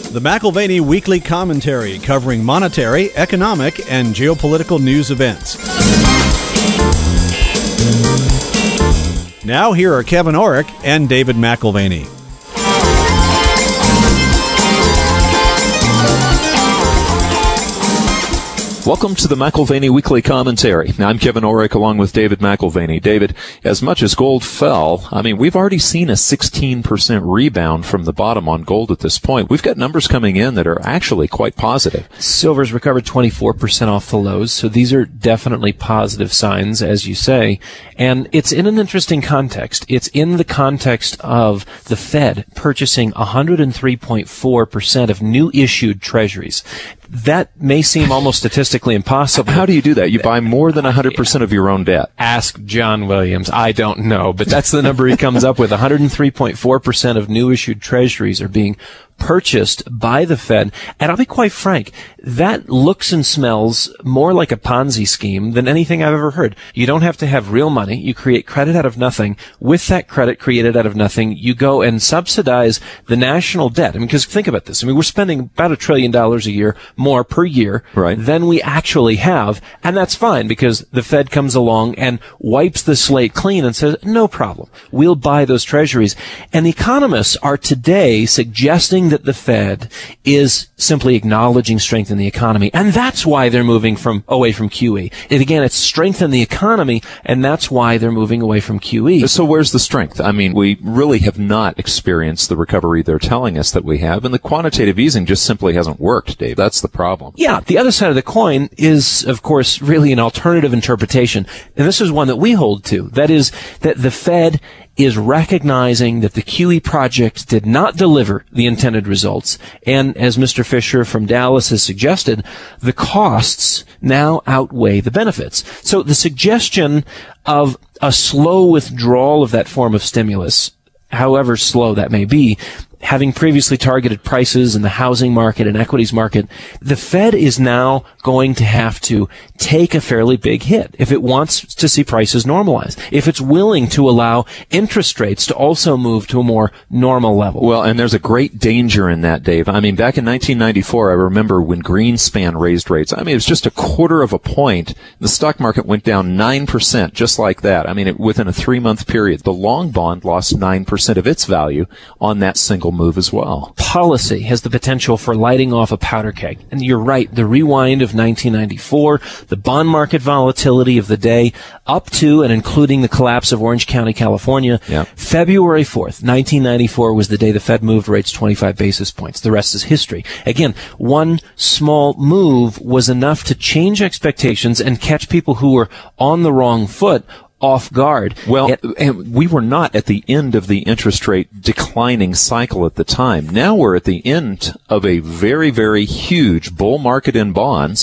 The McIlvaney Weekly Commentary, covering monetary, economic, and geopolitical news events. Now here are Kevin Orrick and David McIlvaney. Welcome to the McIlvaney Weekly Commentary. Now, I'm Kevin Orrick along with David McIlvaney. David, as much as gold fell, we've already seen a 16% rebound from the bottom on gold at this point. We've got numbers coming in that are actually quite positive. Silver's recovered 24% off the lows, so these are definitely positive signs, as you say. And it's in an interesting context. It's in the context of the Fed purchasing 103.4% of new issued treasuries. That may seem almost statistically impossible. How do you do that? You buy more than 100% of your own debt. Ask John Williams. I don't know, but that's the number he comes up with. 103.4% of new issued treasuries are being purchased by the Fed. And I'll be quite frank, that looks and smells more like a Ponzi scheme than anything I've ever heard. You don't have to have real money. You create credit out of nothing. With that credit created out of nothing, you go and subsidize the national debt. Because think about this. We're spending about $1 trillion a year more per year than we actually have. And that's fine because the Fed comes along and wipes the slate clean and says, no problem. We'll buy those treasuries. And economists are today suggesting that the Fed is simply acknowledging strength in the economy. And that's why they're moving away from QE. And again, it's strength in the economy, and that's why they're moving away from QE. So where's the strength? We really have not experienced the recovery they're telling us that we have, and the quantitative easing just simply hasn't worked, Dave. That's the problem. Yeah, the other side of the coin is, of course, really an alternative interpretation, and this is one that we hold to. That is that the Fed is recognizing that the QE project did not deliver the intended results. And as Mr. Fisher from Dallas has suggested, the costs now outweigh the benefits. So the suggestion of a slow withdrawal of that form of stimulus, however slow that may be, having previously targeted prices in the housing market and equities market, the Fed is now going to have to take a fairly big hit if it wants to see prices normalize, if it's willing to allow interest rates to also move to a more normal level. Well, and there's a great danger in that, Dave. Back in 1994, I remember when Greenspan raised rates. It was just a quarter of a point. The stock market went down 9% just like that. Within a 3-month period, the long bond lost 9% of its value on that single move as well. Policy has the potential for lighting off a powder keg. And you're right, the rewind of 1994, the bond market volatility of the day, up to and including the collapse of Orange County, California. February 4th, 1994 was the day the Fed moved rates 25 basis points. The rest is history. Again, one small move was enough to change expectations and catch people who were on the wrong foot off guard. Well, and we were not at the end of the interest rate declining cycle at the time. Now we're at the end of a very, very huge bull market in bonds,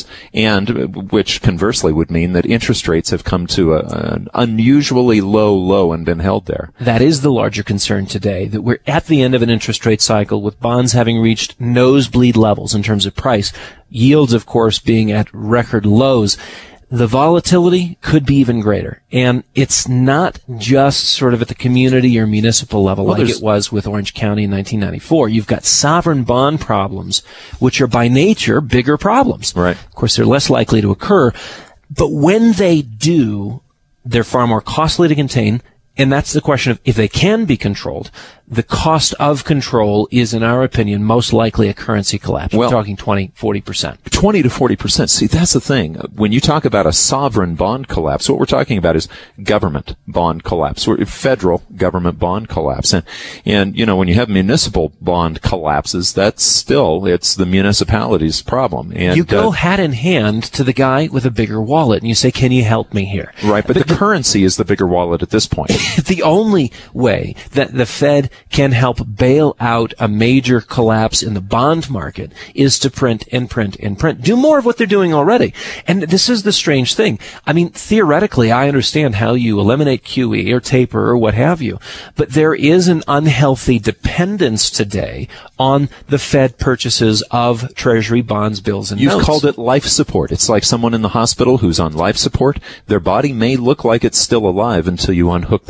and which conversely would mean that interest rates have come to an unusually low and been held there. That is the larger concern today, that we're at the end of an interest rate cycle with bonds having reached nosebleed levels in terms of price, yields, of course, being at record lows. The volatility could be even greater. And it's not just sort of at the community or municipal level like it was with Orange County in 1994. You've got sovereign bond problems, which are by nature bigger problems. Right. Of course, they're less likely to occur. But when they do, they're far more costly to contain. And that's the question of if they can be controlled. The cost of control is, in our opinion, most likely a currency collapse. We're talking 20, 40%. 20 to 40%. See, that's the thing. When you talk about a sovereign bond collapse, what we're talking about is government bond collapse, or federal government bond collapse. And when you have municipal bond collapses, it's the municipality's problem. And you go hat in hand to the guy with a bigger wallet and you say, can you help me here? Right, but the currency is the bigger wallet at this point. The only way that the Fed can help bail out a major collapse in the bond market is to print and print and print. Do more of what they're doing already. And this is the strange thing. Theoretically, I understand how you eliminate QE or taper or what have you, but there is an unhealthy dependence today on the Fed purchases of Treasury bonds, bills, and notes. You've called it life support. It's like someone in the hospital who's on life support. Their body may look like it's still alive until you unhook the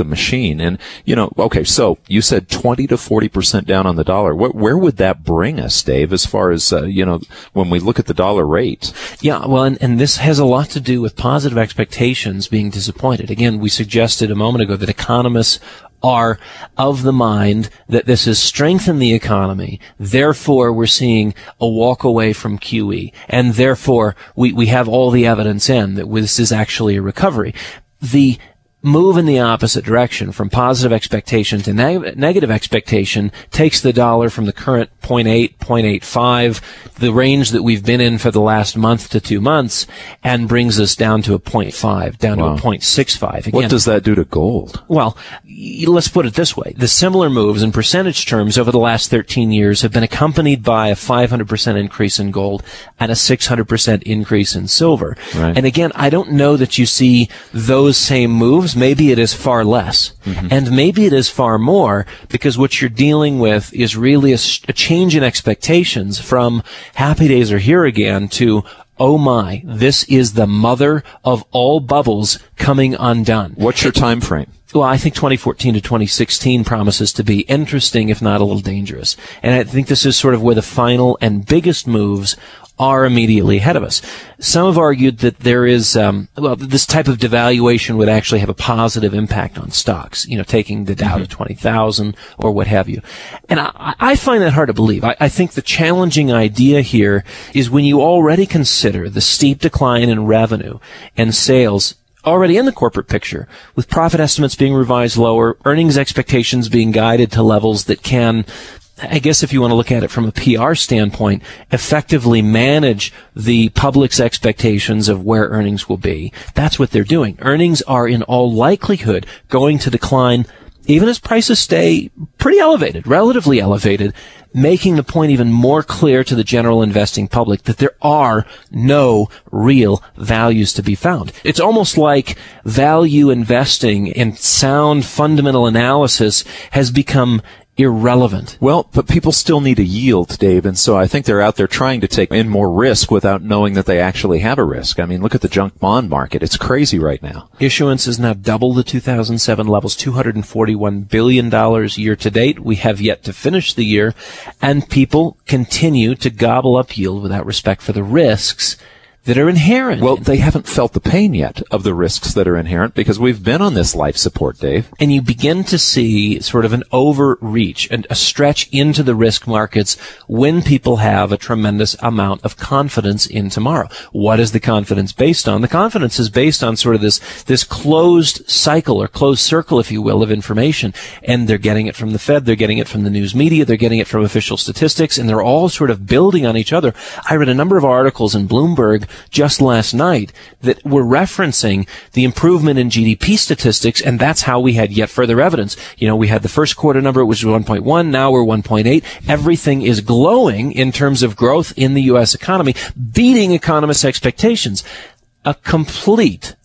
the machine. And, okay, so you said 20 to 40% down on the dollar. Where would that bring us, Dave, as far as, when we look at the dollar rate? Yeah, well, and this has a lot to do with positive expectations being disappointed. Again, we suggested a moment ago that economists are of the mind that this has strengthened the economy. Therefore, we're seeing a walk away from QE. And therefore, we have all the evidence in that this is actually a recovery. The move in the opposite direction from positive expectation to negative expectation takes the dollar from the current 0.8, 0.85, the range that we've been in for the last month to 2 months, and brings us down to a 0.5, down to a 0.65. Again, what does that do to gold? Well, let's put it this way. The similar moves in percentage terms over the last 13 years have been accompanied by a 500% increase in gold and a 600% increase in silver. Right. And again, I don't know that you see those same moves. Maybe it is far less. Mm-hmm. And maybe it is far more, because what you're dealing with is really a change in expectations from happy days are here again to, oh my, this is the mother of all bubbles coming undone. What's your time frame? Well, I think 2014 to 2016 promises to be interesting, if not a little dangerous. And I think this is sort of where the final and biggest moves are immediately ahead of us. Some have argued that there is, this type of devaluation would actually have a positive impact on stocks, taking the Dow to 20,000 or what have you. And I find that hard to believe. I think the challenging idea here is when you already consider the steep decline in revenue and sales already in the corporate picture, with profit estimates being revised lower, earnings expectations being guided to levels that can, I guess if you want to look at it from a PR standpoint, effectively manage the public's expectations of where earnings will be. That's what they're doing. Earnings are in all likelihood going to decline even as prices stay pretty elevated, relatively elevated, making the point even more clear to the general investing public that there are no real values to be found. It's almost like value investing in sound fundamental analysis has become irrelevant. Well, but people still need a yield, Dave, and so I think they're out there trying to take in more risk without knowing that they actually have a risk. I mean, look at the junk bond market. It's crazy right now. Issuance is now double the 2007 levels, $241 billion year to date. We have yet to finish the year, and people continue to gobble up yield without respect for the risks that are inherent. Well, they haven't felt the pain yet of the risks that are inherent because we've been on this life support, Dave. And you begin to see sort of an overreach and a stretch into the risk markets when people have a tremendous amount of confidence in tomorrow. What is the confidence based on? The confidence is based on sort of this closed cycle or closed circle, if you will, of information. And they're getting it from the Fed, they're getting it from the news media, they're getting it from official statistics, and they're all sort of building on each other. I read a number of articles in Bloomberg just last night that were referencing the improvement in GDP statistics, and that's how we had yet further evidence. We had the first quarter number, which was 1.1, now we're 1.8. Everything is glowing in terms of growth in the U.S. economy, beating economists' expectations. A complete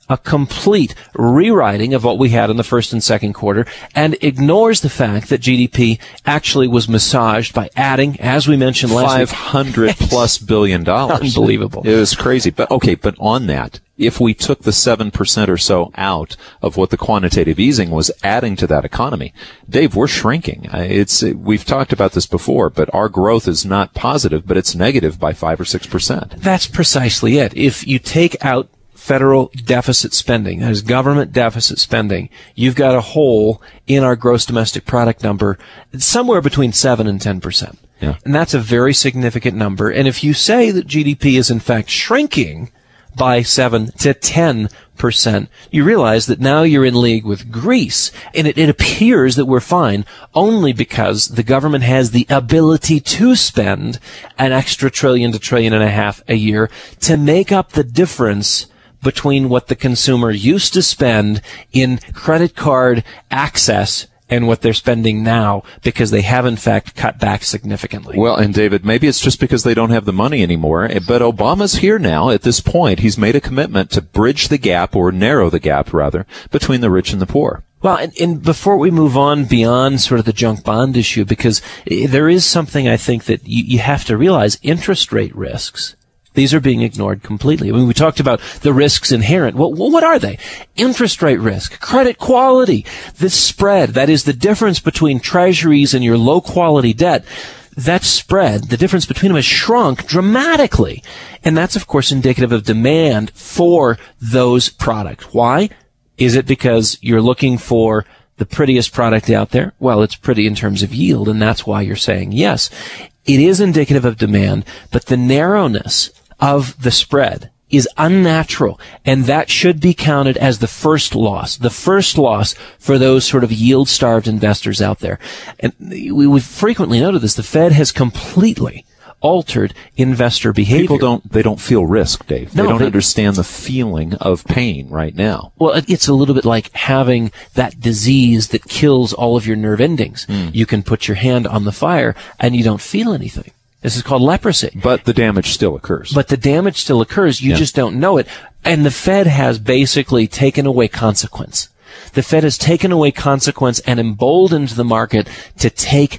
rewriting of what we had in the first and second quarter, and ignores the fact that GDP actually was massaged by adding, as we mentioned last week, $500+ billion. Unbelievable. It was crazy. But on that, if we took the 7% or so out of what the quantitative easing was adding to that economy, Dave, we're shrinking. We've talked about this before, but our growth is not positive, but it's negative by 5 or 6%. That's precisely it. If you take out federal deficit spending, that is government deficit spending, you've got a hole in our gross domestic product number somewhere between 7 and 10%. Yeah. And that's a very significant number. And if you say that GDP is in fact shrinking by 7 to 10%, you realize that now you're in league with Greece. And it appears that we're fine only because the government has the ability to spend an extra $1 trillion to $1.5 trillion a year to make up the difference between what the consumer used to spend in credit card access and what they're spending now, because they have in fact cut back significantly. Well, and David, maybe it's just because they don't have the money anymore, but Obama's here now at this point. He's made a commitment to bridge the gap, or narrow the gap rather, between the rich and the poor. Well, and before we move on beyond sort of the junk bond issue, because there is something I think that you have to realize, interest rate risks These are being ignored completely. I mean, we talked about the risks inherent. Well, what are they? Interest rate risk, credit quality, the spread, that is the difference between treasuries and your low-quality debt. That spread, the difference between them has shrunk dramatically. And that's, of course, indicative of demand for those products. Why? Is it because you're looking for the prettiest product out there? Well, it's pretty in terms of yield, and that's why you're saying yes. It is indicative of demand, but the narrowness of the spread is unnatural, and that should be counted as the first loss for those sort of yield-starved investors out there. And we've frequently noted this. The Fed has completely altered investor behavior. People don't feel risk, Dave. They don't understand the feeling of pain right now. Well, it's a little bit like having that disease that kills all of your nerve endings. You can put your hand on the fire and you don't feel anything. This is called leprosy. But the damage still occurs. You just don't know it. And the Fed has basically taken away consequence. The Fed has taken away consequence and emboldened the market to take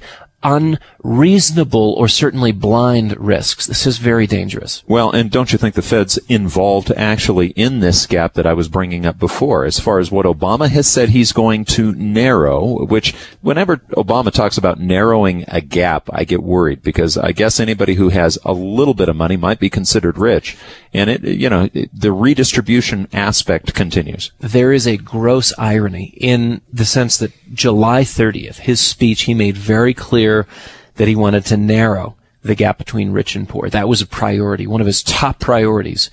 unreasonable or certainly blind risks. This is very dangerous. Well, and don't you think the Fed's involved actually in this gap that I was bringing up before, as far as what Obama has said he's going to narrow, which whenever Obama talks about narrowing a gap, I get worried because I guess anybody who has a little bit of money might be considered rich. And the redistribution aspect continues. There is a gross irony in the sense that July 30th, his speech, he made very clear that he wanted to narrow the gap between rich and poor. That was a priority, one of his top priorities,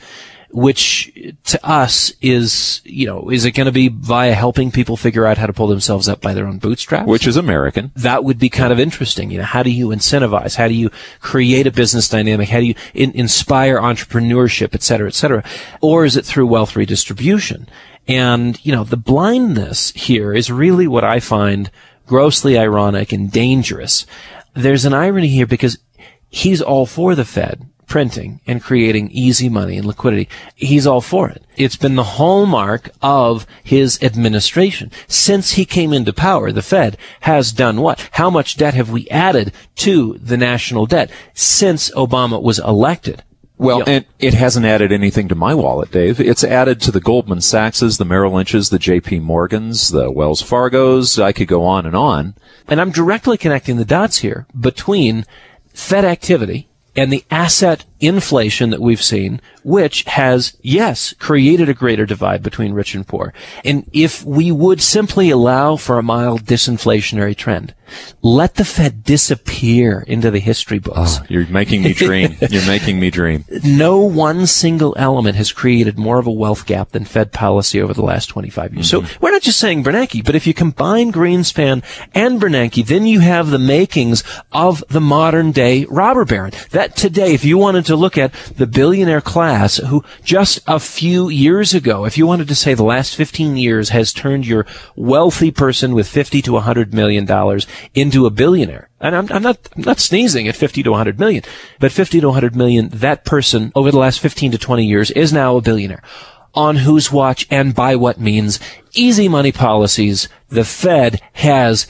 which to us is it going to be via helping people figure out how to pull themselves up by their own bootstraps? Which is American. That would be kind of interesting. How do you incentivize? How do you create a business dynamic? How do you inspire entrepreneurship, et cetera, et cetera? Or is it through wealth redistribution? And, the blindness here is really what I find grossly ironic and dangerous. There's an irony here because he's all for the Fed printing and creating easy money and liquidity. He's all for it. It's been the hallmark of his administration. Since he came into power, the Fed has done what? How much debt have we added to the national debt since Obama was elected? Well, and it hasn't added anything to my wallet, Dave. It's added to the Goldman Sachs's, the Merrill Lynch's, the JP Morgan's, the Wells Fargo's. I could go on and on. And I'm directly connecting the dots here between Fed activity and the asset inflation that we've seen, which has, yes, created a greater divide between rich and poor. And if we would simply allow for a mild disinflationary trend, let the Fed disappear into the history books. Oh, you're making me dream. You're making me dream. No one single element has created more of a wealth gap than Fed policy over the last 25 years. So we're not just saying Bernanke, but if you combine Greenspan and Bernanke, then you have the makings of the modern day robber baron. That today, if you wanted to look at the billionaire class who just a few years ago, if you wanted to say the last 15 years has turned your wealthy person with $50 to $100 million into a billionaire. And I'm not sneezing at 50 to 100 million, but 50 to 100 million, that person over the last 15 to 20 years is now a billionaire. On whose watch and by what means? Easy money policies. The Fed has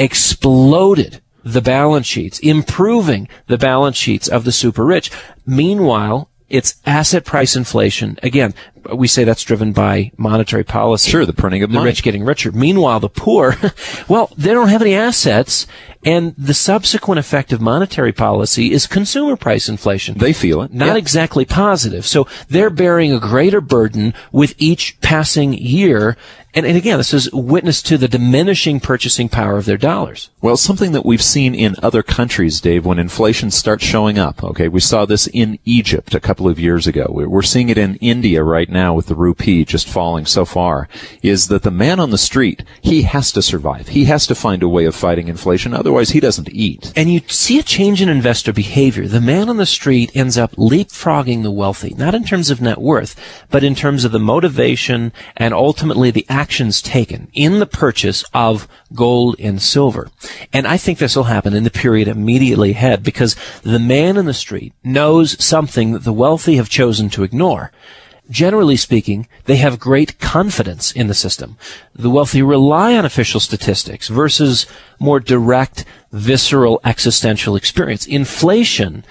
exploded the balance sheets, improving the balance sheets of the super rich. Meanwhile, it's asset price inflation. Again, we say that's driven by monetary policy. Sure, the printing of money. The rich getting richer. Meanwhile, the poor, well, they don't have any assets, and the subsequent effect of monetary policy is consumer price inflation. They feel it. Not exactly positive. So they're bearing a greater burden with each passing year. And again, this is witness to the diminishing purchasing power of their dollars. Well, something that we've seen in other countries, Dave, when inflation starts showing up. Okay, we saw this in Egypt a couple of years ago. We're seeing it in India right now with the rupee just falling so far, is that the man on the street, he has to survive. He has to find a way of fighting inflation. Otherwise, he doesn't eat. And you see a change in investor behavior. The man on the street ends up leapfrogging the wealthy, not in terms of net worth, but in terms of the motivation and ultimately the actions taken in the purchase of gold and silver. And I think this will happen in the period immediately ahead because the man in the street knows something that the wealthy have chosen to ignore. Generally speaking, they have great confidence in the system. The wealthy rely on official statistics versus more direct, visceral, existential experience. Inflation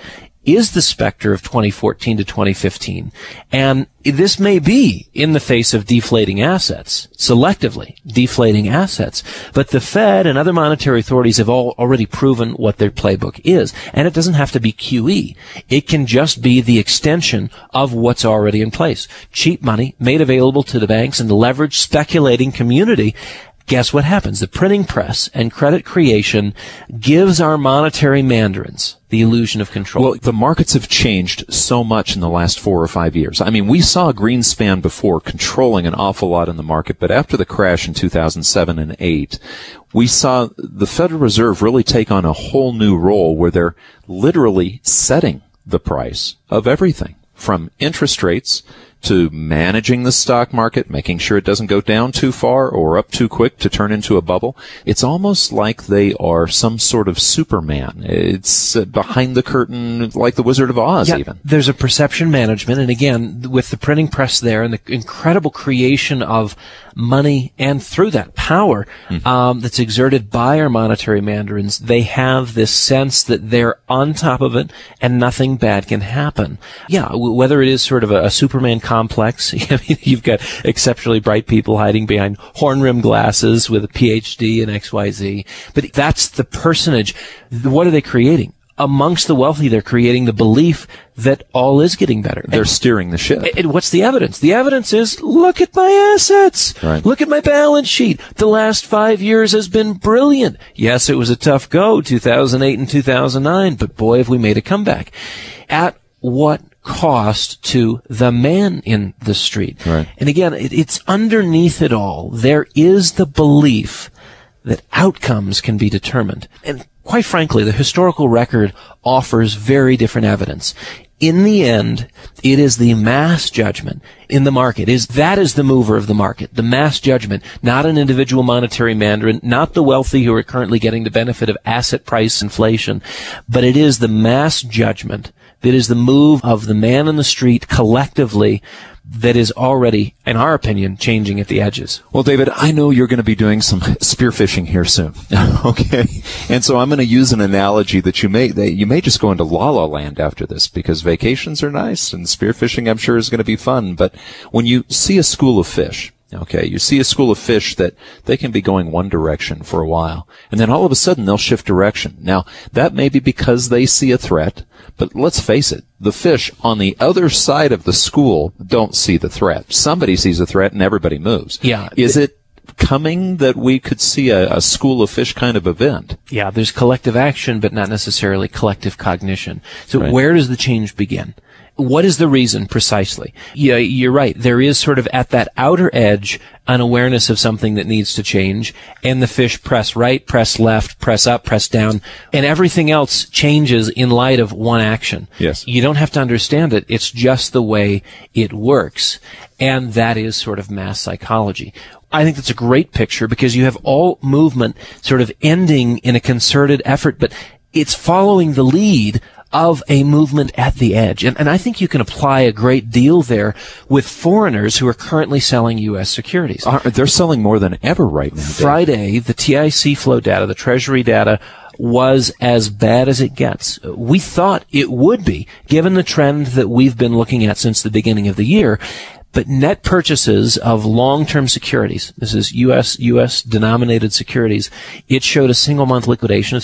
is the specter of 2014 to 2015. And this may be in the face of deflating assets, selectively deflating assets. But the Fed and other monetary authorities have already proven what their playbook is. And it doesn't have to be QE. It can just be the extension of what's already in place. Cheap money made available to the banks and the leveraged speculating community. Guess what happens? The printing press and credit creation gives our monetary mandarins the illusion of control. Well, the markets have changed so much in the last 4 or 5 years. I mean, we saw Greenspan before controlling an awful lot in the market, but after the crash in 2007 and 8, we saw the Federal Reserve really take on a whole new role where they're literally setting the price of everything, from interest rates to managing the stock market, making sure it doesn't go down too far or up too quick to turn into a bubble. It's almost like they are some sort of Superman. It's behind the curtain, like the Wizard of Oz, even. There's a perception management, and again, with the printing press there and the incredible creation of money and through that power that's exerted by our monetary mandarins, they have this sense that they're on top of it and nothing bad can happen. Yeah, whether it is sort of a Superman complex. I mean, you've got exceptionally bright people hiding behind horn-rimmed glasses with a PhD in XYZ. But that's the personage. What are they creating? Amongst the wealthy, they're creating the belief that all is getting better. They're steering the ship. And what's the evidence? The evidence is, look at my assets. Right. Look at my balance sheet. The last 5 years has been brilliant. Yes, it was a tough go, 2008 and 2009, but boy, have we made a comeback. At what cost to the man in the street? Right. And again, it's underneath it all. There is the belief that outcomes can be determined. And quite frankly, the historical record offers very different evidence. In the end, it is the mass judgment in the market. That is the mover of the market. The mass judgment, not an individual monetary mandarin, not the wealthy who are currently getting the benefit of asset price inflation, but it is the mass judgment that is the move of the man in the street collectively that is already, in our opinion, changing at the edges. Well, David, I know you're going to be doing some spearfishing here soon. Okay. And so I'm going to use an analogy that you may just go into La La Land after this, because vacations are nice and spearfishing, I'm sure, is going to be fun. But when you see a school of fish, okay, you see a school of fish that they can be going one direction for a while, and then all of a sudden they'll shift direction. Now, that may be because they see a threat, but let's face it, the fish on the other side of the school don't see the threat. Somebody sees a threat and everybody moves. Yeah. Is it coming that we could see a school of fish kind of event? Yeah, there's collective action, but not necessarily collective cognition. So Right. Where does the change begin? What is the reason precisely? Yeah, you're right. There is sort of at that outer edge an awareness of something that needs to change, and the fish press right, press left, press up, press down, and everything else changes in light of one action. Yes. You don't have to understand it. It's just the way it works. And that is sort of mass psychology. I think that's a great picture because you have all movement sort of ending in a concerted effort, but it's following the lead of a movement at the edge. And I think you can apply a great deal there with foreigners who are currently selling U.S. securities. They're selling more than ever right now, Dave. Friday, the TIC flow data, the Treasury data, was as bad as it gets. We thought it would be, given the trend that we've been looking at since the beginning of the year. But net purchases of long-term securities, this is U.S. denominated securities, it showed a single-month liquidation of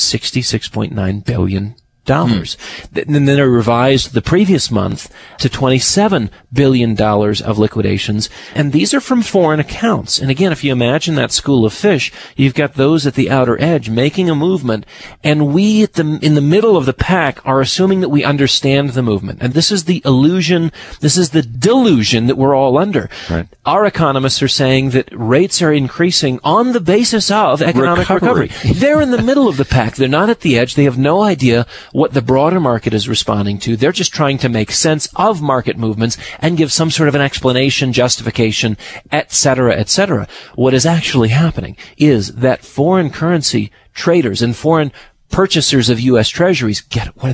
$66.9 billion. And then it revised the previous month to $27 billion of liquidations. And these are from foreign accounts. And again, if you imagine that school of fish, you've got those at the outer edge making a movement. And we in the middle of the pack are assuming that we understand the movement. And this is the illusion, this is the delusion that we're all under. Right. Our economists are saying that rates are increasing on the basis of economic recovery. They're in the middle of the pack. They're not at the edge. They have no idea what the broader market is responding to. They're just trying to make sense of market movements and give some sort of an explanation, justification, et cetera, et cetera. What is actually happening is that foreign currency traders and foreign purchasers of U.S. treasuries what are they doing?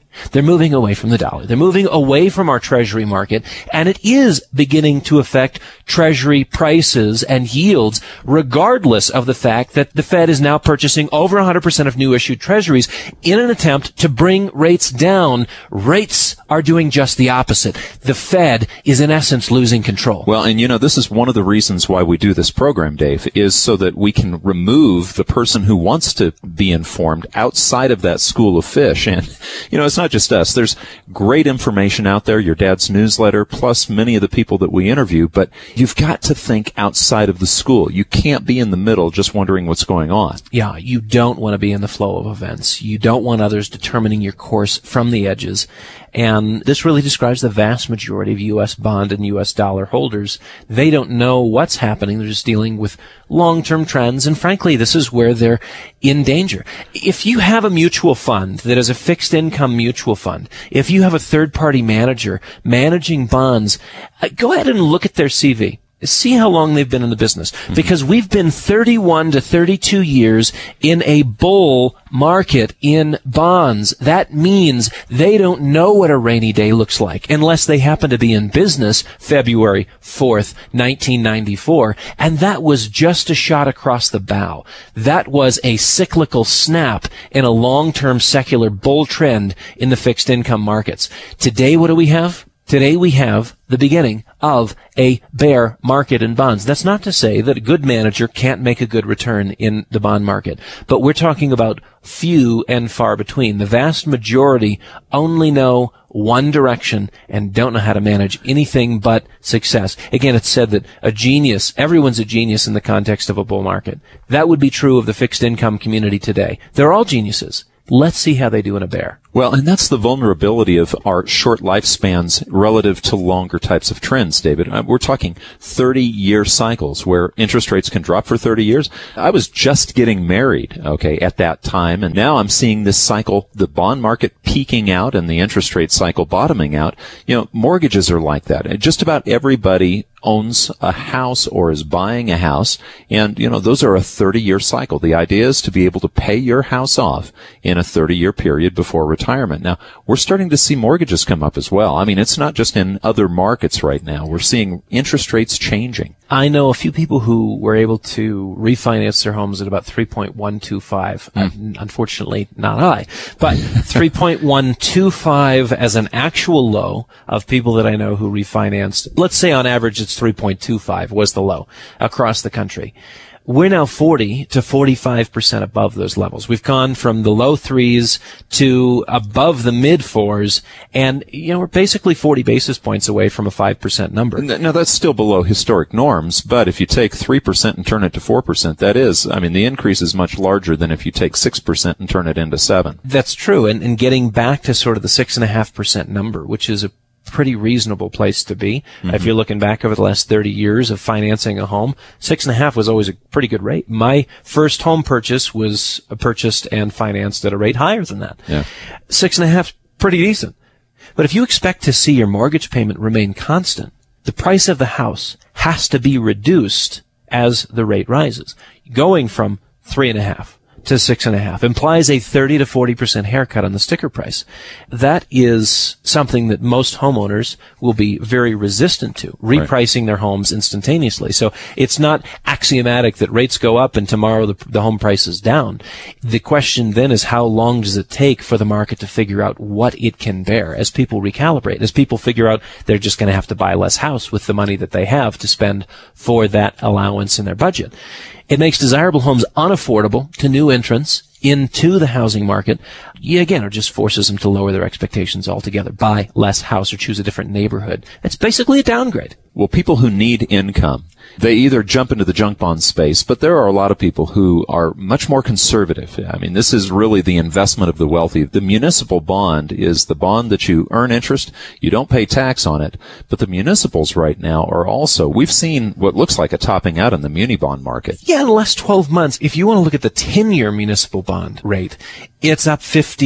They're moving away from the dollar. They're moving away from our treasury market, and it is beginning to affect treasury prices and yields, regardless of the fact that the Fed is now purchasing over 100% of new issued treasuries in an attempt to bring rates down. Rates are doing just the opposite. The Fed is in essence losing control. Well, and this is one of the reasons why we do this program, Dave, is so that we can remove the person who wants to be informed outside of that school of fish. And, it's not just us. There's great information out there, your dad's newsletter, plus many of the people that we interview, but you've got to think outside of the school. You can't be in the middle just wondering what's going on. Yeah, you don't want to be in the flow of events. You don't want others determining your course from the edges. And this really describes the vast majority of U.S. bond and U.S. dollar holders. They don't know what's happening. They're just dealing with long-term trends. And frankly, this is where they're in danger. If you have a mutual fund that is a fixed income mutual fund, if you have a third-party manager managing bonds, go ahead and look at their CV. See how long they've been in the business. Because we've been 31 to 32 years in a bull market in bonds. That means they don't know what a rainy day looks like unless they happen to be in business February 4th, 1994. And that was just a shot across the bow. That was a cyclical snap in a long-term secular bull trend in the fixed income markets. Today, what do we have? Today we have the beginning of a bear market in bonds. That's not to say that a good manager can't make a good return in the bond market, but we're talking about few and far between. The vast majority only know one direction and don't know how to manage anything but success. Again, it's said that everyone's a genius in the context of a bull market. That would be true of the fixed income community today. They're all geniuses. Let's see how they do in a bear. Well, and that's the vulnerability of our short lifespans relative to longer types of trends, David. We're talking 30-year cycles where interest rates can drop for 30 years. I was just getting married, at that time, and now I'm seeing this cycle, the bond market peaking out and the interest rate cycle bottoming out. Mortgages are like that. Just about everybody owns a house or is buying a house, and, those are a 30-year cycle. The idea is to be able to pay your house off in a 30-year period before retirement. Now, we're starting to see mortgages come up as well. I mean, it's not just in other markets right now. We're seeing interest rates changing. I know a few people who were able to refinance their homes at about 3.125. Unfortunately, not I, but 3.125 as an actual low of people that I know who refinanced. Let's say on average it's 3.25 was the low across the country. We're now 40 to 45% above those levels. We've gone from the low threes to above the mid fours, and we're basically 40 basis points away from a 5% number. Now, that's still below historic norms, but if you take 3% and turn it to 4%, the increase is much larger than if you take 6% and turn it into 7%. That's true, and getting back to sort of the 6.5% number, which is a pretty reasonable place to be. If you're looking back over the last 30 years of financing a home, 6.5 was always a pretty good rate. My first home purchase was purchased and financed at a rate higher than that. 6.5, pretty decent. But if you expect to see your mortgage payment remain constant, the price of the house has to be reduced as the rate rises. Going from 3.5 to 6.5 implies a 30 to 40% haircut on the sticker price. That is something that most homeowners will be very resistant to, repricing their homes instantaneously. So it's not axiomatic that rates go up and tomorrow the home price is down. The question then is, how long does it take for the market to figure out what it can bear as people recalibrate, as people figure out they're just going to have to buy less house with the money that they have to spend for that allowance in their budget. It makes desirable homes unaffordable to new entrants into the housing market. Again, it just forces them to lower their expectations altogether, buy less house or choose a different neighborhood. It's basically a downgrade. Well, people who need income, they either jump into the junk bond space, but there are a lot of people who are much more conservative. I mean, this is really the investment of the wealthy. The municipal bond is the bond that you earn interest. You don't pay tax on it. But the municipals right now are also, we've seen what looks like a topping out in the muni bond market. Yeah, in the last 12 months, if you want to look at the 10-year municipal bond rate, It's up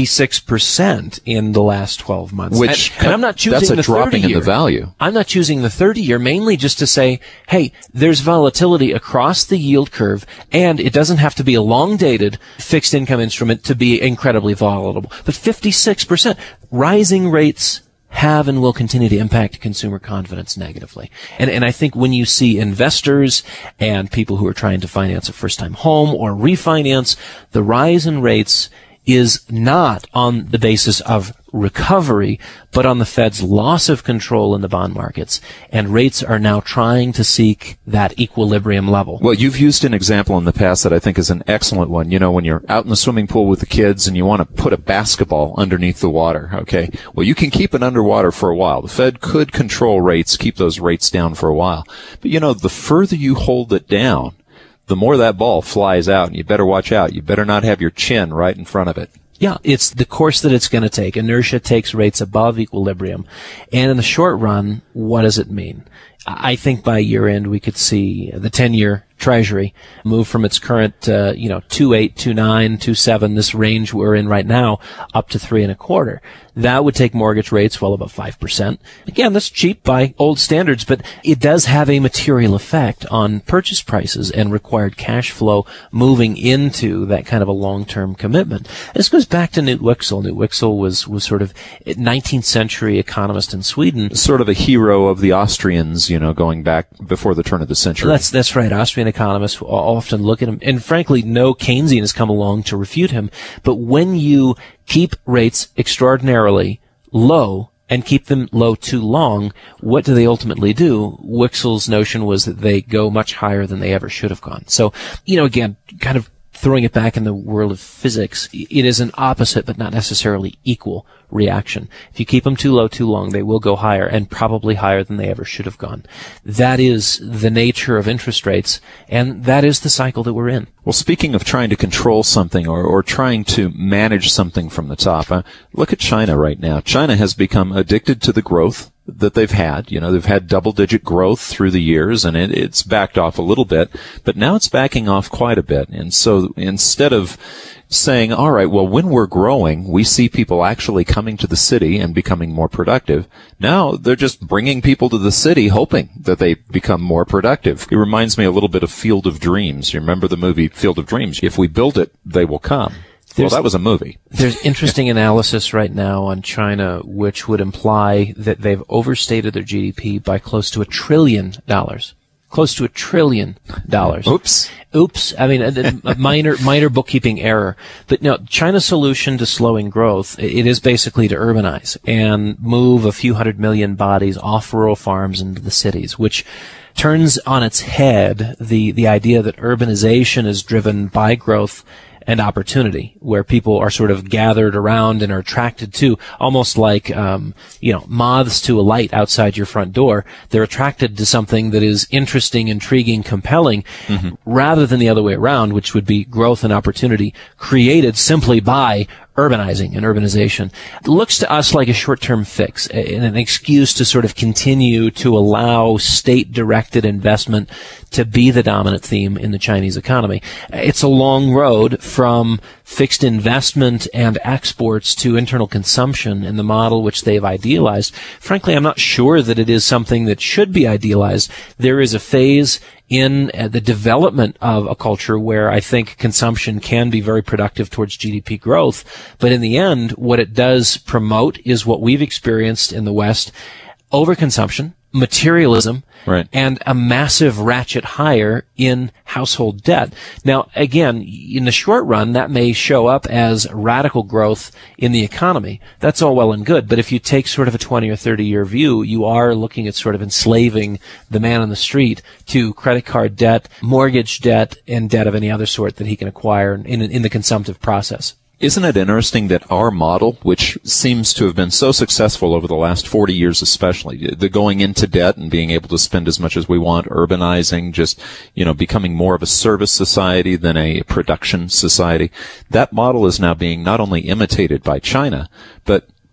56% in the last 12 months. And I'm not choosing that's a the 30-year. dropping in the value. I'm not choosing the 30-year mainly just to say, hey, there's volatility across the yield curve, and it doesn't have to be a long-dated fixed income instrument to be incredibly volatile. But 56%. Rising rates have and will continue to impact consumer confidence negatively. And I think when you see investors and people who are trying to finance a first-time home or refinance, the rise in rates is not on the basis of recovery, but on the Fed's loss of control in the bond markets. And rates are now trying to seek that equilibrium level. Well, you've used an example in the past that I think is an excellent one. You know, when you're out in the swimming pool with the kids and you want to put a basketball underneath the water, okay? Well, you can keep it underwater for a while. The Fed could control rates, keep those rates down for a while. But, you know, the further you hold it down, the more that ball flies out, and you better watch out. You better not have your chin right in front of it. Yeah, it's the course that it's going to take. Inertia takes rates above equilibrium. And in the short run, what does it mean? I think by year end we could see the 10-year Treasury move from its current, 2.8, 2.9, 2.7, this range we're in right now, up to 3.25. That would take mortgage rates well above 5%. Again, that's cheap by old standards, but it does have a material effect on purchase prices and required cash flow moving into that kind of a long-term commitment. This goes back to Knut Wicksell. Knut Wicksell was sort of a 19th century economist in Sweden. Sort of a hero of the Austrians, going back before the turn of the century. That's right. Austrian economists often look at him, and frankly, no Keynesian has come along to refute him. But when you keep rates extraordinarily low and keep them low too long, what do they ultimately do? Wicksell's notion was that they go much higher than they ever should have gone. So, again, kind of throwing it back in the world of physics, it is an opposite but not necessarily equal reaction. If you keep them too low too long, they will go higher, and probably higher than they ever should have gone. That is the nature of interest rates, and that is the cycle that we're in. Well, speaking of trying to control something or trying to manage something from the top, look at China right now. China has become addicted to the growth that they've had. They've had double-digit growth through the years, and it's backed off a little bit, but now it's backing off quite a bit. And so instead of saying, all right, well, when we're growing, we see people actually coming to the city and becoming more productive. Now they're just bringing people to the city hoping that they become more productive. It reminds me a little bit of Field of Dreams. You remember the movie Field of Dreams? If we build it, they will come. Well, that was a movie. There's interesting analysis right now on China, which would imply that they've overstated their GDP by close to $1 trillion. Close to $1 trillion. Oops. I mean, a minor bookkeeping error. But no, China's solution to slowing growth, it is basically to urbanize and move a few 100 million bodies off rural farms into the cities, which turns on its head the idea that urbanization is driven by growth and opportunity, where people are sort of gathered around and are attracted to, almost like, moths to a light outside your front door. They're attracted to something that is interesting, intriguing, compelling, rather than the other way around, which would be growth and opportunity created simply by urbanizing and urbanization. It looks to us like a short-term fix, an excuse to sort of continue to allow state-directed investment to be the dominant theme in the Chinese economy. It's a long road from fixed investment and exports to internal consumption in the model which they've idealized. Frankly, I'm not sure that it is something that should be idealized. There is a phase in the development of a culture where I think consumption can be very productive towards GDP growth. But in the end, what it does promote is what we've experienced in the West: overconsumption, materialism, right, and a massive ratchet higher in household debt. Now, again, in the short run, that may show up as radical growth in the economy. That's all well and good, but if you take sort of a 20 or 30-year view, you are looking at sort of enslaving the man on the street to credit card debt, mortgage debt, and debt of any other sort that he can acquire in the consumptive process. Isn't it interesting that our model, which seems to have been so successful over the last 40 years especially, the going into debt and being able to spend as much as we want, urbanizing, just, becoming more of a service society than a production society, that model is now being not only imitated by China, but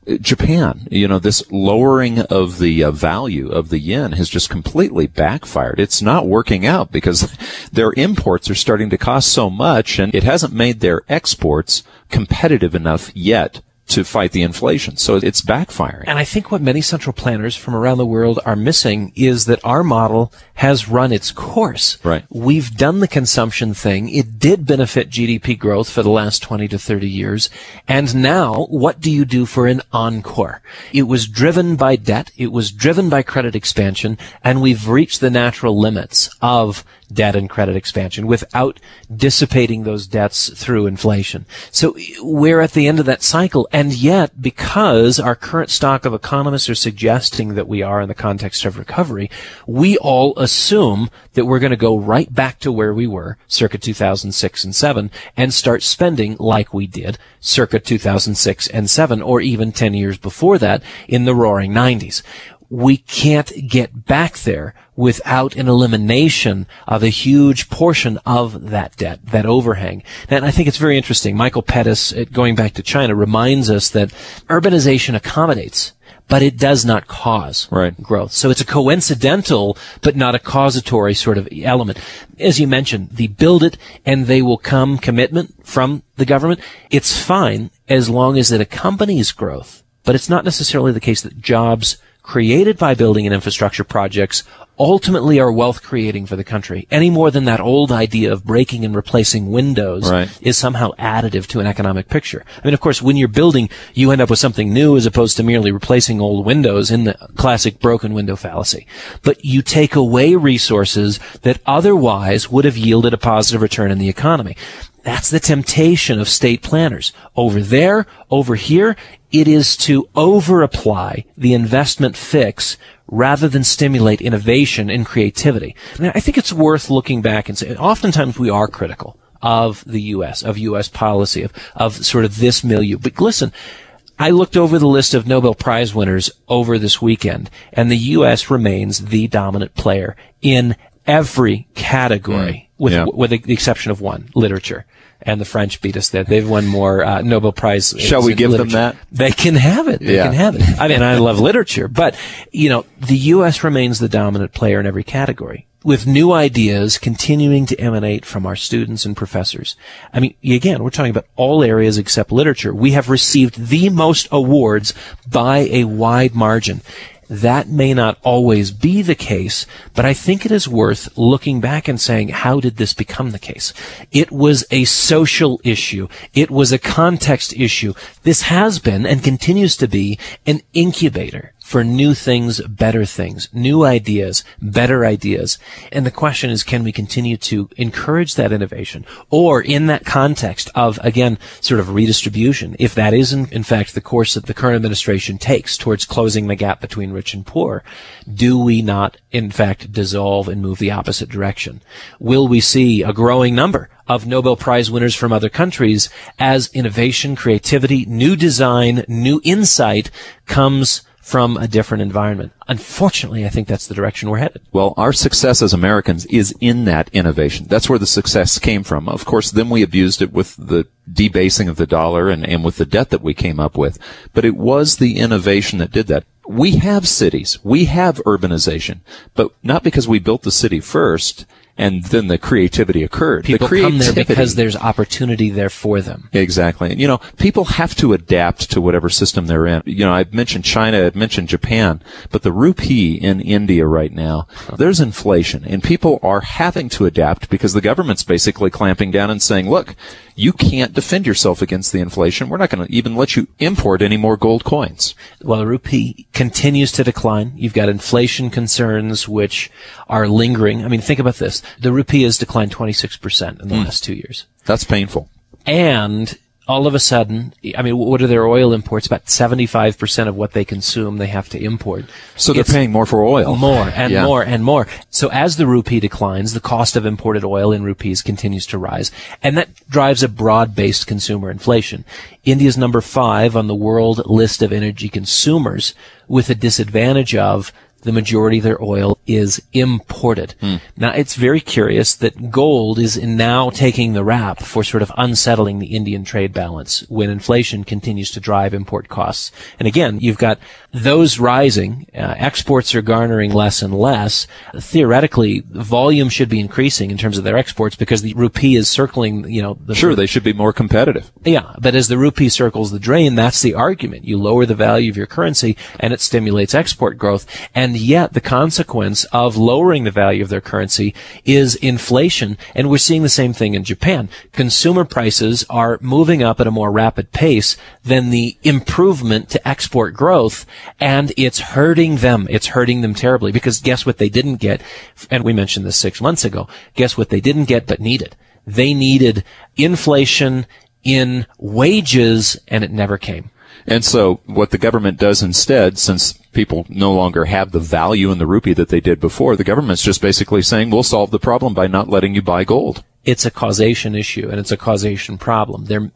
Japan, this lowering of the value of the yen has just completely backfired. It's not working out because their imports are starting to cost so much, and it hasn't made their exports competitive enough yet to fight the inflation. So it's backfiring. And I think what many central planners from around the world are missing is that our model has run its course. Right. We've done the consumption thing. It did benefit GDP growth for the last 20 to 30 years. And now, what do you do for an encore? It was driven by debt. It was driven by credit expansion. And we've reached the natural limits of debt and credit expansion without dissipating those debts through inflation. So we're at the end of that cycle. And yet, because our current stock of economists are suggesting that we are in the context of recovery, we all assume that we're going to go right back to where we were circa 2006 and 7 and start spending like we did circa 2006 and 7 or even 10 years before that in the roaring 90s. We can't get back there without an elimination of a huge portion of that debt, that overhang. And I think it's very interesting. Michael Pettis, going back to China, reminds us that urbanization accommodates, but it does not cause growth. So it's a coincidental, but not a causatory sort of element. As you mentioned, the build it and they will come commitment from the government. It's fine as long as it accompanies growth, but it's not necessarily the case that jobs created by building and infrastructure projects ultimately are wealth creating for the country, any more than that old idea of breaking and replacing windows is somehow additive to an economic picture. I mean, of course, when you're building, you end up with something new as opposed to merely replacing old windows in the classic broken window fallacy. But you take away resources that otherwise would have yielded a positive return in the economy. That's the temptation of state planners. Over there, over here, it is to over-apply the investment fix rather than stimulate innovation and creativity. And I think it's worth looking back and saying, oftentimes we are critical of the U.S., of U.S. policy, of sort of this milieu. But listen, I looked over the list of Nobel Prize winners over this weekend, and the U.S. remains the dominant player in every category, with the exception of one, literature. And the French beat us there. They've won more Nobel Prize. Shall we give them that? They can have it. They can have it. I mean, I love literature, but, the U.S. remains the dominant player in every category, with new ideas continuing to emanate from our students and professors. I mean, again, we're talking about all areas except literature. We have received the most awards by a wide margin. That may not always be the case, but I think it is worth looking back and saying, how did this become the case? It was a social issue. It was a context issue. This has been and continues to be an incubator for new things, better things, new ideas, better ideas. And the question is, can we continue to encourage that innovation? Or in that context of, again, sort of redistribution, if that is in fact the course that the current administration takes towards closing the gap between rich and poor, do we not in fact dissolve and move the opposite direction? Will we see a growing number of Nobel Prize winners from other countries as innovation, creativity, new design, new insight comes from a different environment? Unfortunately, I think that's the direction we're headed. Well, our success as Americans is in that innovation. That's where the success came from. Of course, then we abused it with the debasing of the dollar and with the debt that we came up with. But it was the innovation that did that. We have cities. We have urbanization. But not because we built the city first and then the creativity occurred. People come there because there's opportunity there for them. Exactly. And, people have to adapt to whatever system they're in. I've mentioned China, I've mentioned Japan, but the rupee in India right now, there's inflation, and people are having to adapt because the government's basically clamping down and saying, look, you can't defend yourself against the inflation. We're not going to even let you import any more gold coins. Well, the rupee continues to decline. You've got inflation concerns which are lingering. I mean, think about this. The rupee has declined 26% in the last 2 years. That's painful. And all of a sudden, I mean, what are their oil imports? About 75% of what they consume, they have to import. So they're paying more for oil. More and more and more. So as the rupee declines, the cost of imported oil in rupees continues to rise. And that drives a broad-based consumer inflation. India's number 5 on the world list of energy consumers, with a disadvantage of the majority of their oil is imported. Now, it's very curious that gold is now taking the rap for sort of unsettling the Indian trade balance when inflation continues to drive import costs. And again, you've got those rising, exports are garnering less and less. Theoretically, volume should be increasing in terms of their exports because the rupee is circling, Sure, they should be more competitive. Yeah, but as the rupee circles the drain, that's the argument. You lower the value of your currency and it stimulates export growth. And yet the consequence of lowering the value of their currency is inflation. And we're seeing the same thing in Japan. Consumer prices are moving up at a more rapid pace than the improvement to export growth. And it's hurting them. It's hurting them terribly because guess what they didn't get? And we mentioned this 6 months ago. Guess what they didn't get but needed? They needed inflation in wages, and it never came. And so what the government does instead, since people no longer have the value in the rupee that they did before, the government's just basically saying, we'll solve the problem by not letting you buy gold. It's a causation issue, and it's a causation problem. They're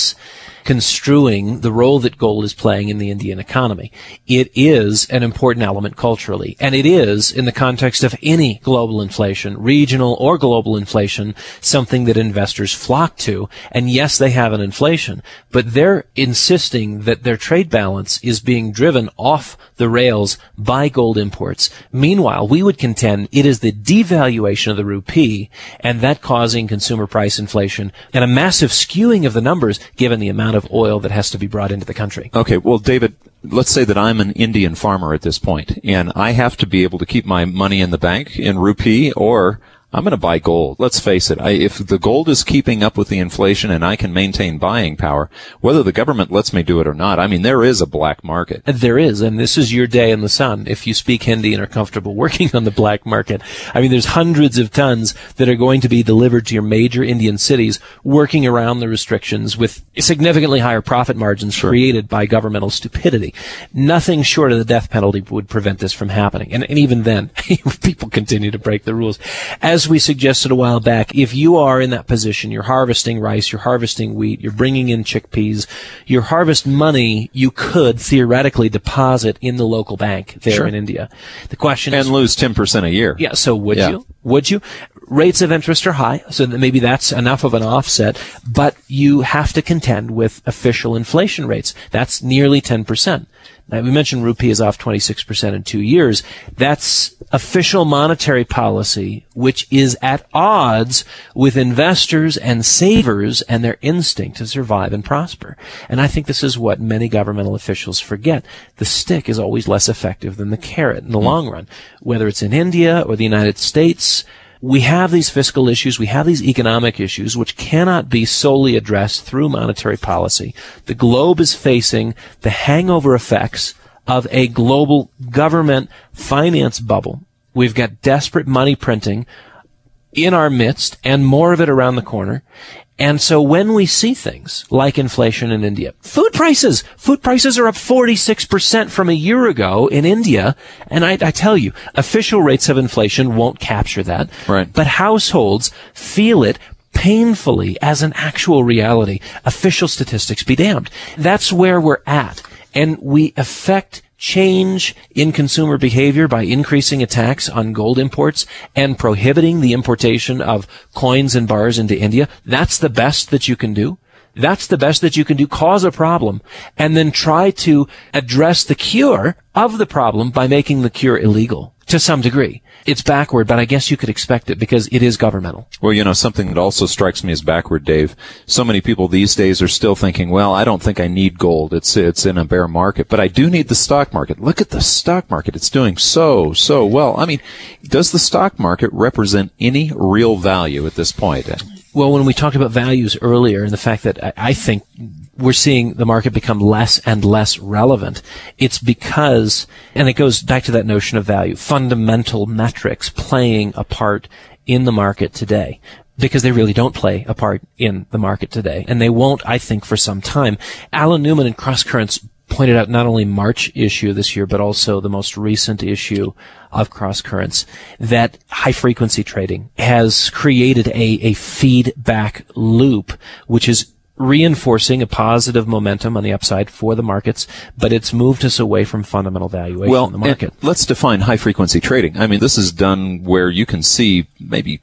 misconstruing the role that gold is playing in the Indian economy. It is an important element culturally, and it is, in the context of any global inflation, regional or global inflation, something that investors flock to. And yes, they have an inflation, but they're insisting that their trade balance is being driven off the rails by gold imports. Meanwhile, we would contend it is the devaluation of the rupee, and that causing consumer price inflation and a massive skewing of the numbers given the amount of oil that has to be brought into the country. Okay, well, David, let's say that I'm an Indian farmer at this point, and I have to be able to keep my money in the bank in rupee, or I'm going to buy gold. Let's face it. If the gold is keeping up with the inflation and I can maintain buying power, whether the government lets me do it or not, I mean, there is a black market. There is, and this is your day in the sun if you speak Hindi and are comfortable working on the black market. I mean, there's hundreds of tons that are going to be delivered to your major Indian cities working around the restrictions with significantly higher profit margins created by governmental stupidity. Nothing short of the death penalty would prevent this from happening. And even then, people continue to break the rules. As we suggested a while back, if you are in that position, you're harvesting rice, you're harvesting wheat, you're bringing in chickpeas, your harvest money you could theoretically deposit in the local bank there in India. The question is... And lose 10% a year. Yeah, so would you? Would you? Rates of interest are high, so that maybe that's enough of an offset, but you have to contend with official inflation rates. That's nearly 10%. Now, we mentioned rupee is off 26% in 2 years. That's official monetary policy, which is at odds with investors and savers and their instinct to survive and prosper. And I think this is what many governmental officials forget. The stick is always less effective than the carrot in the long run. Whether it's in India or the United States, we have these fiscal issues, we have these economic issues, which cannot be solely addressed through monetary policy. The globe is facing the hangover effects of a global government finance bubble. We've got desperate money printing in our midst and more of it around the corner. And so when we see things like inflation in India, food prices are up 46% from a year ago in India. And I tell you, official rates of inflation won't capture that. Right. But households feel it painfully as an actual reality. Official statistics be damned. That's where we're at. And we affect change in consumer behavior by increasing a tax on gold imports and prohibiting the importation of coins and bars into India. That's the best that you can do. That's the best that you can do. Cause a problem and then try to address the cure of the problem by making the cure illegal to some degree. It's backward, but I guess you could expect it because it is governmental. Well, something that also strikes me as backward, Dave. So many people these days are still thinking, well, I don't think I need gold. It's in a bear market, but I do need the stock market. Look at the stock market. It's doing so well. I mean, does the stock market represent any real value at this point? Well, when we talked about values earlier and the fact that I think we're seeing the market become less and less relevant, it's because, and it goes back to that notion of value, fundamental metrics playing a part in the market today. Because they really don't play a part in the market today. And they won't, I think, for some time. Alan Newman in Cross Currents pointed out not only March issue this year, but also the most recent issue of Cross Currents, that high-frequency trading has created a feedback loop, which is reinforcing a positive momentum on the upside for the markets, but it's moved us away from fundamental valuation in the market. Let's define high-frequency trading. I mean, this is done where you can see maybe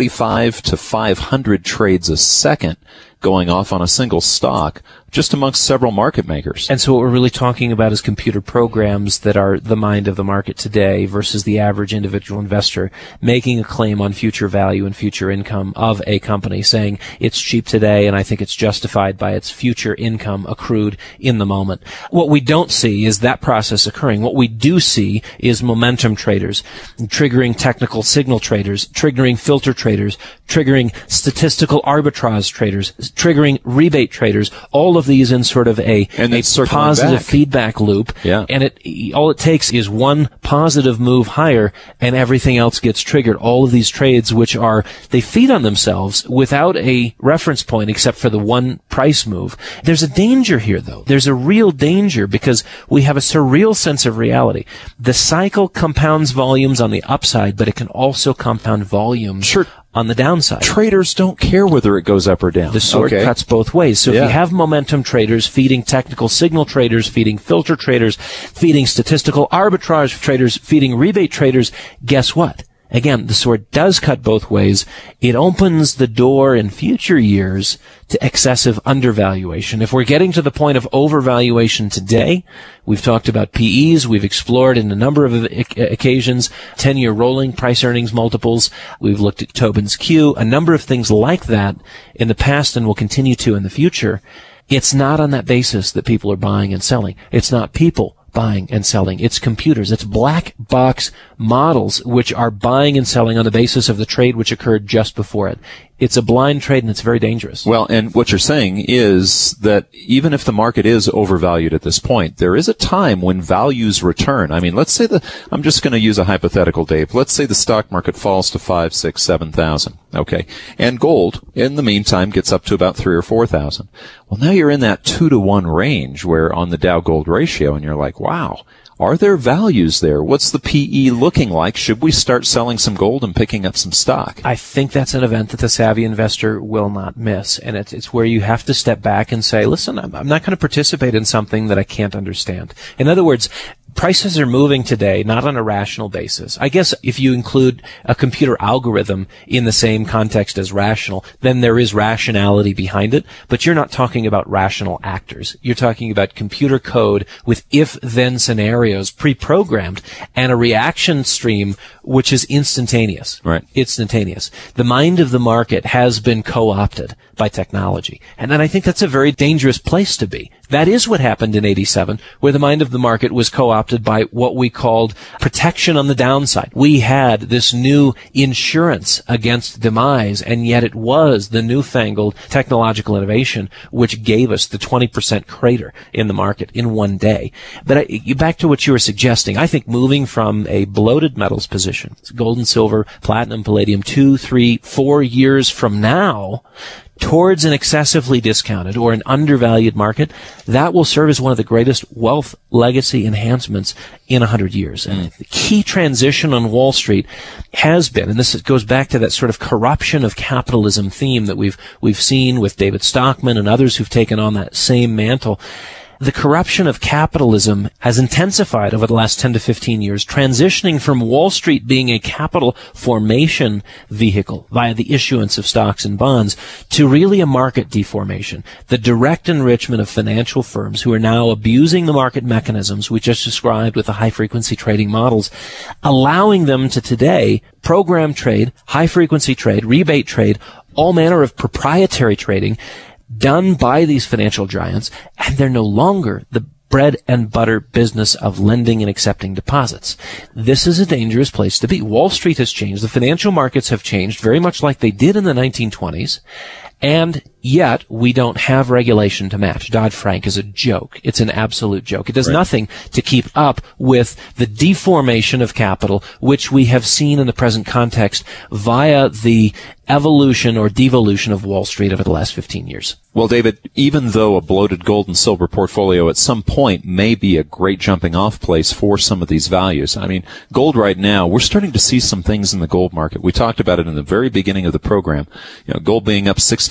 25 to 500 trades a second going off on a single stock, just amongst several market makers. And so what we're really talking about is computer programs that are the mind of the market today versus the average individual investor making a claim on future value and future income of a company, saying it's cheap today and I think it's justified by its future income accrued in the moment. What we don't see is that process occurring. What we do see is momentum traders, triggering technical signal traders, triggering filter traders, triggering statistical arbitrage traders, triggering rebate traders, all of these in sort of a positive feedback loop. Yeah. And all it takes is one positive move higher and everything else gets triggered. All of these trades, which they feed on themselves without a reference point except for the one price move. There's a danger here, though. There's a real danger because we have a surreal sense of reality. The cycle compounds volumes on the upside, but it can also compound volumes on the downside. Traders don't care whether it goes up or down. The sword cuts both ways. So if you have momentum traders feeding technical signal traders, feeding filter traders, feeding statistical arbitrage traders, feeding rebate traders, guess what? Again, the sword does cut both ways. It opens the door in future years to excessive undervaluation. If we're getting to the point of overvaluation today, we've talked about PEs, we've explored in a number of occasions 10-year rolling price earnings multiples, we've looked at Tobin's Q, a number of things like that in the past and will continue to in the future. It's not on that basis that people are buying and selling. It's not people buying and selling. It's computers. It's black box models which are buying and selling on the basis of the trade which occurred just before it. It's a blind trade and it's very dangerous. Well, and what you're saying is that even if the market is overvalued at this point, there is a time when values return. I mean, let's say I'm just going to use a hypothetical, Dave. Let's say the stock market falls to 5, 6, 7,000. Okay. And gold, in the meantime, gets up to about 3,000 or 4,000. Well, now you're in that 2-to-1 range where on the Dow gold ratio and you're like, wow. Are there values there? What's the PE looking like? Should we start selling some gold and picking up some stock? I think that's an event that the savvy investor will not miss. And it's where you have to step back and say, listen, I'm not going to participate in something that I can't understand. In other words, prices are moving today, not on a rational basis. I guess if you include a computer algorithm in the same context as rational, then there is rationality behind it, but you're not talking about rational actors. You're talking about computer code with if-then scenarios pre-programmed and a reaction stream which is instantaneous. Right. Instantaneous. The mind of the market has been co-opted by technology. And then I think that's a very dangerous place to be. That is what happened in 87, where the mind of the market was co-opted by what we called protection on the downside. We had this new insurance against demise, and yet it was the newfangled technological innovation which gave us the 20% crater in the market in one day. But back to what you were suggesting, I think moving from a bloated metals position, gold and silver, platinum, palladium, 2, 3, 4 years from now, towards an excessively discounted or an undervalued market, that will serve as one of the greatest wealth legacy enhancements in 100 years. And the key transition on Wall Street has been, and this goes back to that sort of corruption of capitalism theme that we've seen with David Stockman and others who've taken on that same mantle. The corruption of capitalism has intensified over the last 10 to 15 years, transitioning from Wall Street being a capital formation vehicle via the issuance of stocks and bonds to really a market deformation, the direct enrichment of financial firms who are now abusing the market mechanisms we just described with the high-frequency trading models, allowing them to today program trade, high-frequency trade, rebate trade, all manner of proprietary trading, done by these financial giants, and they're no longer the bread and butter business of lending and accepting deposits. This is a dangerous place to be. Wall Street has changed. The financial markets have changed very much like they did in the 1920s. And yet, we don't have regulation to match. Dodd-Frank is a joke. It's an absolute joke. It does nothing to keep up with the deformation of capital, which we have seen in the present context via the evolution or devolution of Wall Street over the last 15 years. Well, David, even though a bloated gold and silver portfolio at some point may be a great jumping off place for some of these values, I mean, gold right now, we're starting to see some things in the gold market. We talked about it in the very beginning of the program. You know, gold being up 16%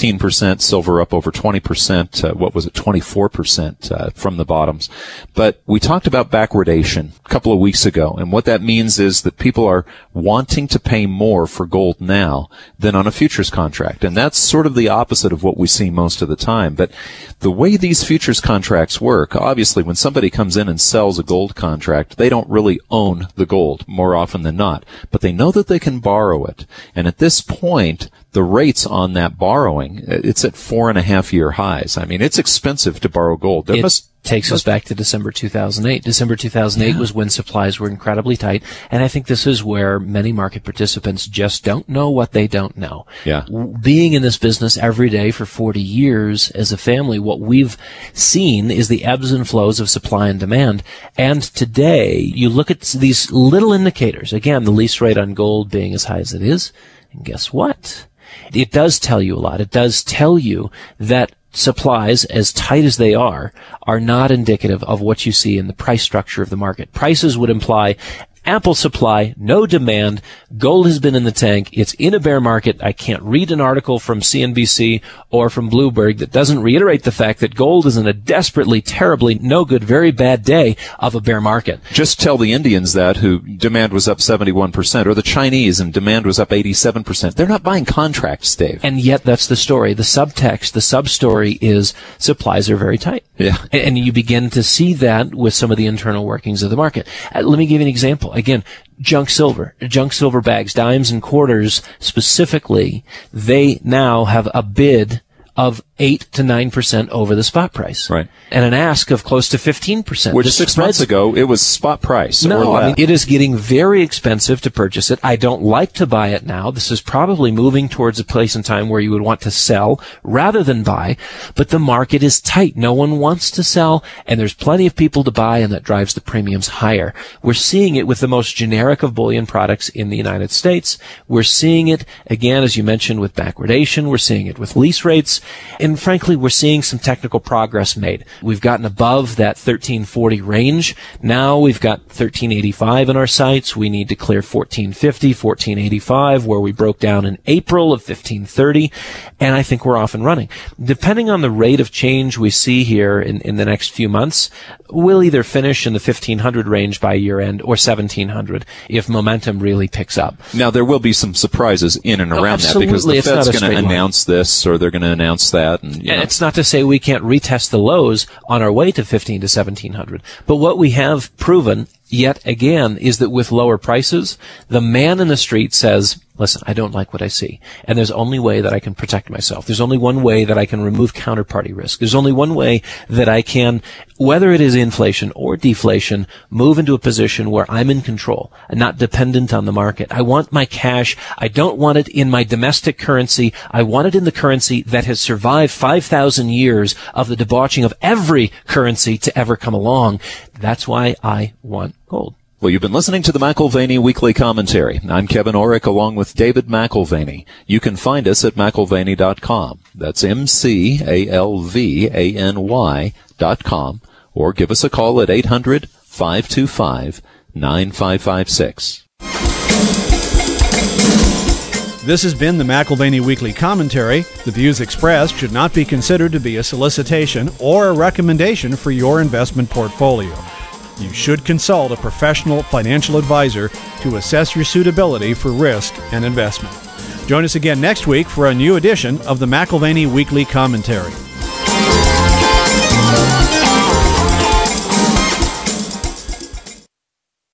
15%, silver up over 20%, 24% from the bottoms. But we talked about backwardation a couple of weeks ago, and what that means is that people are wanting to pay more for gold now than on a futures contract. And that's sort of the opposite of what we see most of the time. But the way these futures contracts work, obviously when somebody comes in and sells a gold contract, they don't really own the gold more often than not, but they know that they can borrow it. And at this point, the rates on that borrowing, it's at 4.5-year highs. I mean, it's expensive to borrow gold. Takes us back to December 2008. December 2008 was when supplies were incredibly tight, and I think this is where many market participants just don't know what they don't know. Yeah. Being in this business every day for 40 years as a family, what we've seen is the ebbs and flows of supply and demand. And today, you look at these little indicators, again, the lease rate on gold being as high as it is, and guess what? It does tell you a lot. It does tell you that supplies, as tight as they are not indicative of what you see in the price structure of the market. Prices would imply ample supply, no demand. Gold has been in the tank. It's in a bear market. I can't read an article from CNBC or from Bloomberg that doesn't reiterate the fact that gold is in a desperately, terribly, no good, very bad day of a bear market. Just tell the Indians that who demand was up 71%, or the Chinese and demand was up 87%. They're not buying contracts, Dave. And yet that's the story. The subtext, the sub-story is supplies are very tight. Yeah. And you begin to see that with some of the internal workings of the market. Let me give you an example. Again, junk silver bags, dimes and quarters specifically, they now have a bid of 8 to 9% over the spot price. Right. And an ask of close to 15%. Which 6 months ago, it was spot price. No, I mean, it is getting very expensive to purchase it. I don't like to buy it now. This is probably moving towards a place in time where you would want to sell rather than buy. But the market is tight. No one wants to sell, and there's plenty of people to buy, and that drives the premiums higher. We're seeing it with the most generic of bullion products in the United States. We're seeing it, again, as you mentioned, with backwardation. We're seeing it with lease rates. And frankly, we're seeing some technical progress made. We've gotten above that 1340 range. Now we've got 1385 in our sights. We need to clear 1450, 1485, where we broke down in April of 1530. And I think we're off and running. Depending on the rate of change we see here in the next few months, we'll either finish in the 1500 range by year end or 1700 if momentum really picks up. Now, there will be some surprises in and around that, because the Fed's going to announce this, or they're going to announce that. And it's not to say we can't retest the lows on our way to 15 to 1700. But what we have proven yet again is that with lower prices, the man in the street says, listen, I don't like what I see. And there's only way that I can protect myself. There's only one way that I can remove counterparty risk. There's only one way that I can, whether it is inflation or deflation, move into a position where I'm in control and not dependent on the market. I want my cash. I don't want it in my domestic currency. I want it in the currency that has survived 5,000 years of the debauching of every currency to ever come along. That's why I want gold. Well, you've been listening to the McAlvany Weekly Commentary. I'm Kevin Orrick, along with David McAlvany. You can find us at McAlvany.com. That's McAlvany.com. Or give us a call at 800-525-9556. This has been the McAlvany Weekly Commentary. The views expressed should not be considered to be a solicitation or a recommendation for your investment portfolio. You should consult a professional financial advisor to assess your suitability for risk and investment. Join us again next week for a new edition of the McAlvany Weekly Commentary.